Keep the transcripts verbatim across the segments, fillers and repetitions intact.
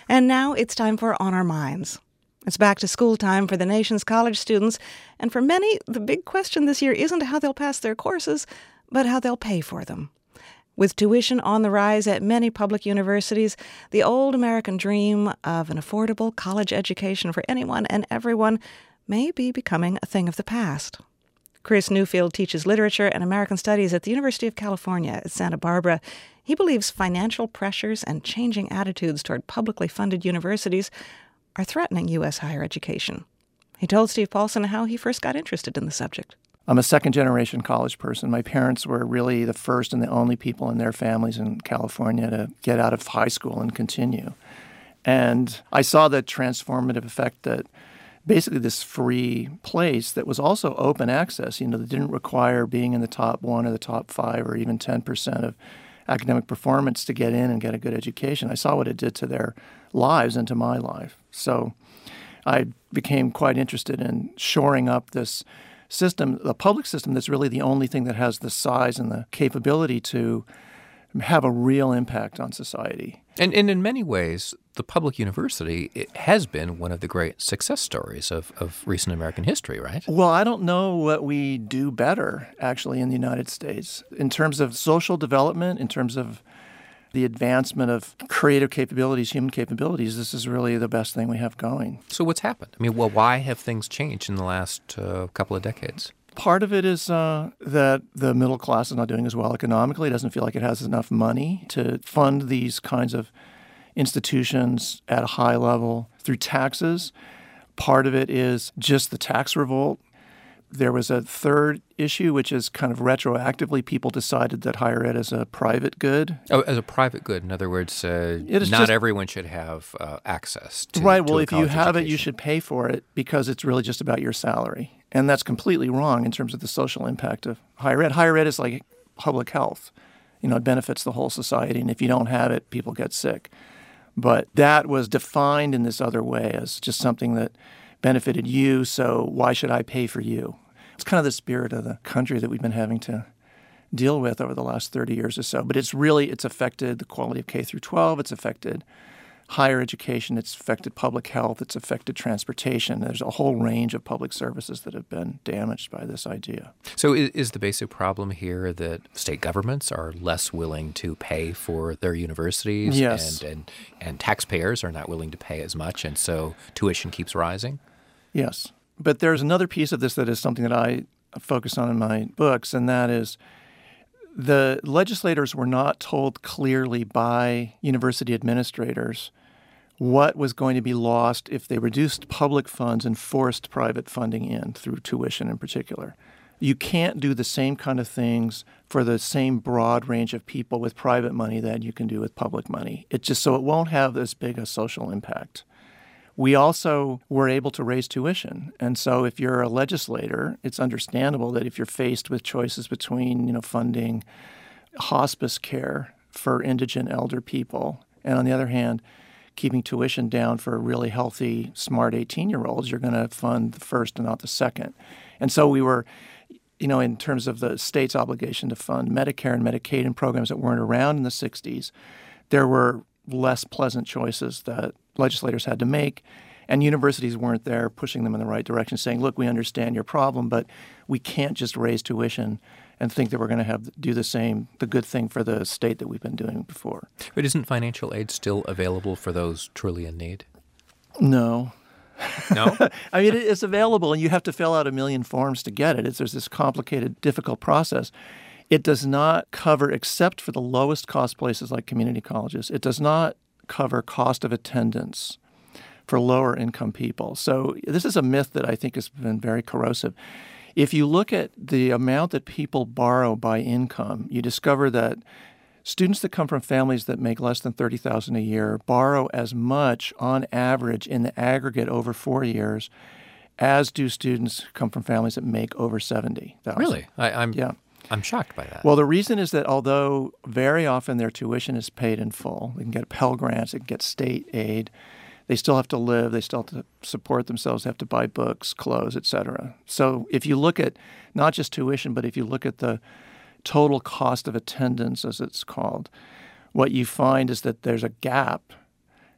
And now it's time for On Our Minds. It's back to school time for the nation's college students, and for many, the big question this year isn't how they'll pass their courses, but how they'll pay for them. With tuition on the rise at many public universities, the old American dream of an affordable college education for anyone and everyone may be becoming a thing of the past. Chris Newfield teaches literature and American studies at the University of California at Santa Barbara. He believes financial pressures and changing attitudes toward publicly funded universities are threatening U S higher education. He told Steve Paulson how he first got interested in the subject. I'm a second-generation college person. My parents were really the first and the only people in their families in California to get out of high school and continue. And I saw the transformative effect that basically this free place that was also open access, you know, that didn't require being in the top one or the top five or even ten percent of academic performance to get in and get a good education. I saw what it did to their lives and to my life. So I became quite interested in shoring up this system, the public system that's really the only thing that has the size and the capability to have a real impact on society. And, and in many ways, the public university it has been one of the great success stories of, of recent American history, right? Well, I don't know what we do better, actually, in the United States. In terms of social development, in terms of the advancement of creative capabilities, human capabilities, this is really the best thing we have going. So what's happened? I mean, well, why have things changed in the last uh, couple of decades? Part of it is uh, that the middle class is not doing as well economically. It doesn't feel like it has enough money to fund these kinds of institutions at a high level through taxes. Part of it is just the tax revolt. There was a third issue, which is kind of retroactively people decided that higher ed is a private good. Oh, as a private good. In other words, uh, not just, everyone should have uh, access to Right. to well, a if you have education. it, you should pay for it because it's really just about your salary. And that's completely wrong in terms of the social impact of higher ed. Higher ed is like public health. You know, it benefits the whole society. And if you don't have it, people get sick. But that was defined in this other way as just something that benefited you, so why should I pay for you? It's kind of the spirit of the country that we've been having to deal with over the last thirty years or so. But it's really, it's affected the quality of K through twelve. It's affected higher education. It's affected public health. It's affected transportation. There's a whole range of public services that have been damaged by this idea. So is, is the basic problem here that state governments are less willing to pay for their universities? Yes. And, and, and taxpayers are not willing to pay as much, and so tuition keeps rising? Yes. But there's another piece of this that is something that I focus on in my books, and that is the legislators were not told clearly by university administrators what was going to be lost if they reduced public funds and forced private funding in through tuition in particular. You can't do the same kind of things for the same broad range of people with private money that you can do with public money. It just so it won't have as big a social impact. We also were able to raise tuition. And so if you're a legislator, it's understandable that if you're faced with choices between, you know, funding hospice care for indigent elder people, and on the other hand, keeping tuition down for really healthy, smart eighteen-year-olds, you're going to fund the first and not the second. And so we were, you know, in terms of the state's obligation to fund Medicare and Medicaid and programs that weren't around in the sixties, there were less pleasant choices that legislators had to make, and universities weren't there pushing them in the right direction, saying, look, we understand your problem, but we can't just raise tuition and think that we're going to have do the same, the good thing for the state that we've been doing before. But isn't financial aid still available for those truly in need? No. No? I mean, it's available, and you have to fill out a million forms to get it. It's, there's this complicated, difficult process. It does not cover, except for the lowest cost places like community colleges, it does not cover cost of attendance for lower income people. So this is a myth that I think has been very corrosive. If you look at the amount that people borrow by income, you discover that students that come from families that make less than thirty thousand dollars a year borrow as much on average in the aggregate over four years as do students who come from families that make over seventy thousand dollars. Really? I, I'm yeah. I'm shocked by that. Well, the reason is that although very often their tuition is paid in full, they can get Pell Grants, they can get state aid, they still have to live, they still have to support themselves, they have to buy books, clothes, et cetera. So if you look at not just tuition, but if you look at the total cost of attendance, as it's called, what you find is that there's a gap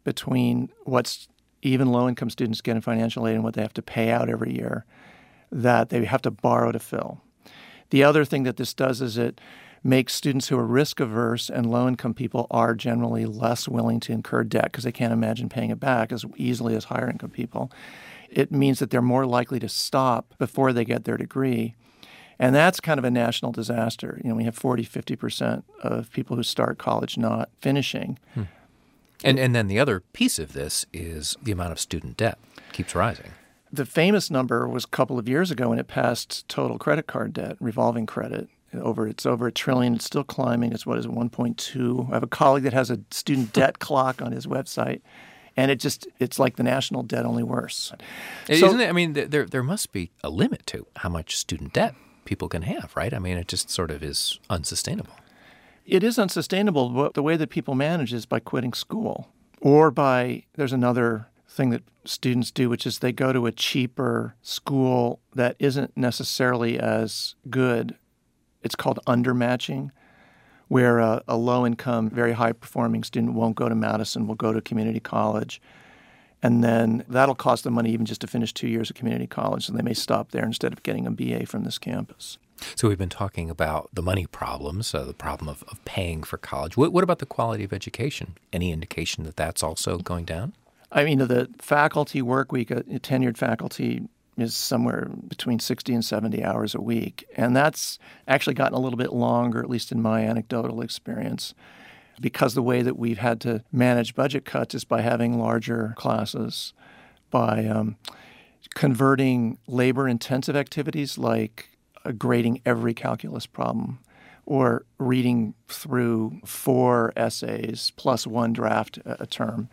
between what's even low-income students get in financial aid and what they have to pay out every year that they have to borrow to fill. The other thing that this does is it makes students who are risk-averse and low-income people are generally less willing to incur debt because they can't imagine paying it back as easily as higher-income people. It means that they're more likely to stop before they get their degree. And that's kind of a national disaster. You know, we have forty, fifty percent of people who start college not finishing. Hmm. And and then the other piece of this is the amount of student debt keeps rising. The famous number was a couple of years ago when it passed total credit card debt, revolving credit. Over It's over a trillion. It's still climbing. It's, what is it, one point two? I have a colleague that has a student debt clock on his website. And it just, it's like the national debt, only worse. Isn't So, it? I mean, there there must be a limit to how much student debt people can have, right? I mean, it just sort of is unsustainable. it is unsustainable, but the way that people manage is by quitting school. Or by, there's another thing that students do, which is they go to a cheaper school that isn't necessarily as good. It's called undermatching, where a, a low-income, very high-performing student won't go to Madison, will go to community college. And then that'll cost them money even just to finish two years of community college, and they may stop there instead of getting a B A from this campus. So we've been talking about the money problems, uh, the problem of, of paying for college. What, what about the quality of education? Any indication that that's also going down? I mean, the faculty work week, a tenured faculty is somewhere between sixty and seventy hours a week. And that's actually gotten a little bit longer, at least in my anecdotal experience, because the way that we've had to manage budget cuts is by having larger classes, by um, converting labor-intensive activities like uh, grading every calculus problem or reading through four essays plus one draft a, a term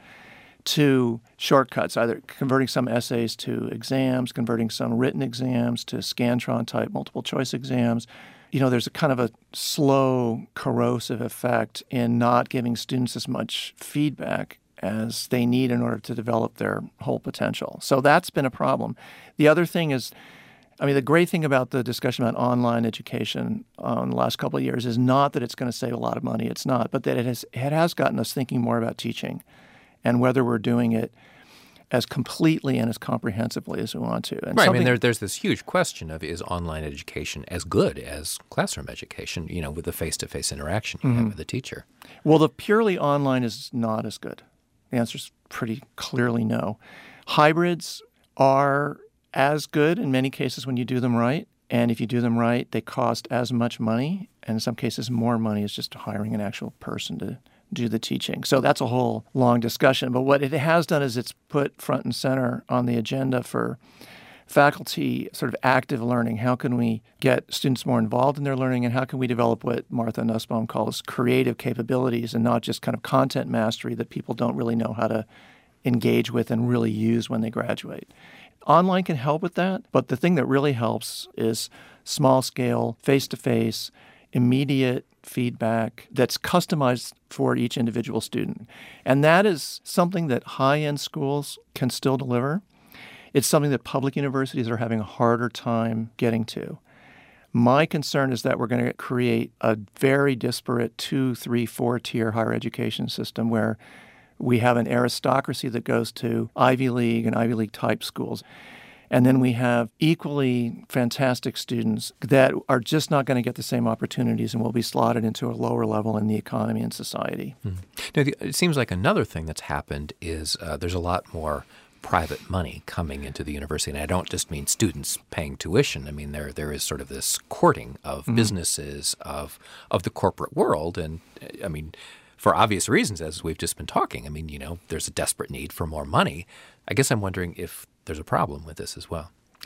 to shortcuts, either converting some essays to exams, converting some written exams to Scantron-type multiple-choice exams. You know, there's a kind of a slow, corrosive effect in not giving students as much feedback as they need in order to develop their whole potential. So that's been a problem. The other thing is, I mean, the great thing about the discussion about online education um, the last couple of years is not that it's going to save a lot of money. It's not. But that it has, it has gotten us thinking more about teaching and whether we're doing it as completely and as comprehensively as we want to. And right. I mean, there, there's this huge question of, is online education as good as classroom education, you know, with the face-to-face interaction you mm-hmm. have with the teacher? Well, the purely online is not as good. The answer is pretty clearly no. Hybrids are as good in many cases when you do them right. And if you do them right, they cost as much money, and in some cases more money, is just hiring an actual person to do the teaching. So that's a whole long discussion. But what it has done is it's put front and center on the agenda for faculty sort of active learning. How can we get students more involved in their learning, and how can we develop what Martha Nussbaum calls creative capabilities and not just kind of content mastery that people don't really know how to engage with and really use when they graduate. Online can help with that, but the thing that really helps is small-scale, face-to-face, immediate feedback that's customized for each individual student. And that is something that high-end schools can still deliver. It's something that public universities are having a harder time getting to. My concern is that we're going to create a very disparate two, three, four-tier higher education system where we have an aristocracy that goes to Ivy League and Ivy League-type schools. And then we have equally fantastic students that are just not going to get the same opportunities and will be slotted into a lower level in the economy and society. Hmm. Now, the, it seems like another thing that's happened is uh, there's a lot more private money coming into the university. And I don't just mean students paying tuition. I mean, there there is sort of this courting of mm-hmm. businesses, of of the corporate world. And I mean, for obvious reasons, as we've just been talking, I mean, you know, there's a desperate need for more money. I guess I'm wondering if there's a problem with this as well.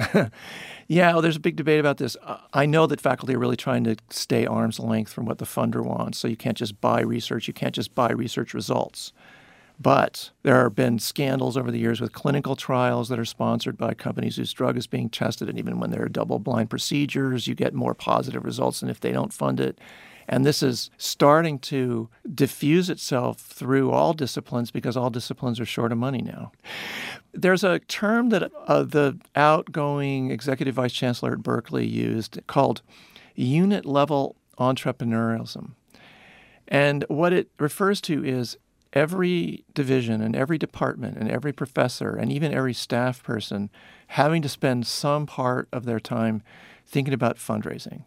Yeah, well, there's a big debate about this. I know that faculty are really trying to stay arm's length from what the funder wants. So you can't just buy research. You can't just buy research results. But there have been scandals over the years with clinical trials that are sponsored by companies whose drug is being tested. And even when there are double-blind procedures, you get more positive results than if they don't fund it. And this is starting to diffuse itself through all disciplines because all disciplines are short of money now. There's a term that uh, the outgoing executive vice chancellor at Berkeley used called unit-level entrepreneurialism. And what it refers to is every division and every department and every professor and even every staff person having to spend some part of their time thinking about fundraising.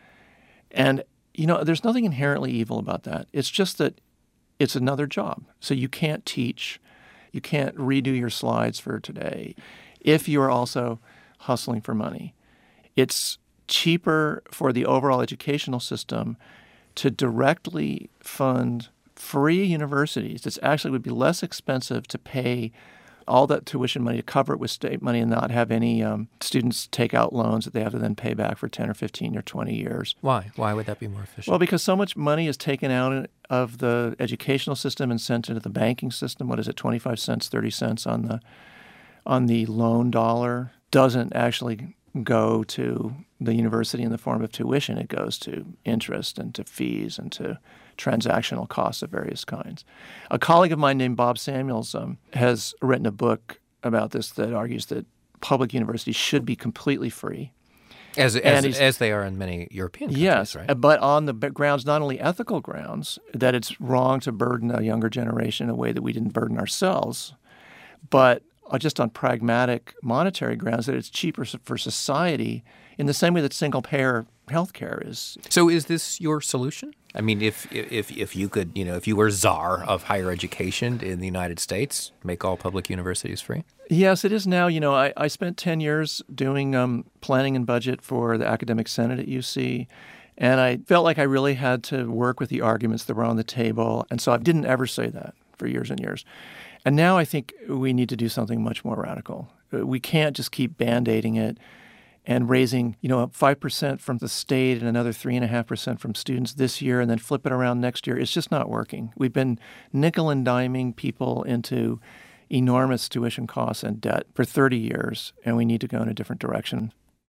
And, you know, there's nothing inherently evil about that. It's just that it's another job. So you can't teach, you can't redo your slides for today if you are also hustling for money. It's cheaper for the overall educational system to directly fund free universities. It actually would be less expensive to pay all that tuition money to cover it with state money and not have any um, students take out loans that they have to then pay back for ten or fifteen or twenty years. Why? Why would that be more efficient? Well, because so much money is taken out of the educational system and sent into the banking system. What is it, twenty-five cents, thirty cents on the on the loan dollar doesn't actually go to the university in the form of tuition. It goes to interest and to fees and to transactional costs of various kinds. A colleague of mine named Bob Samuels um, has written a book about this that argues that public universities should be completely free. As as, as they are in many European countries, yes, right? But on the grounds, not only ethical grounds, that it's wrong to burden a younger generation in a way that we didn't burden ourselves, but just on pragmatic monetary grounds, that it's cheaper for society in the same way that single-payer healthcare is. So is this your solution? I mean, if if if you could, you know, if you were czar of higher education in the United States, make all public universities free? Yes, it is now. You know, I, I spent ten years doing um, planning and budget for the Academic Senate at U C, and I felt like I really had to work with the arguments that were on the table, and so I didn't ever say that for years and years. And now I think we need to do something much more radical. We can't just keep Band-Aiding it and raising, you know, five percent from the state and another three point five percent from students this year and then flip it around next year. It's just not working. We've been nickel and diming people into enormous tuition costs and debt for thirty years, and we need to go in a different direction.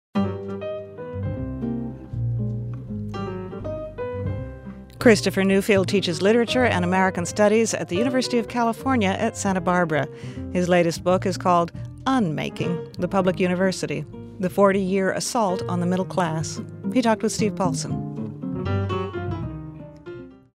Christopher Newfield teaches literature and American studies at the University of California at Santa Barbara. His latest book is called Unmaking the Public University, the forty-year assault on the middle class. He talked with Steve Paulson.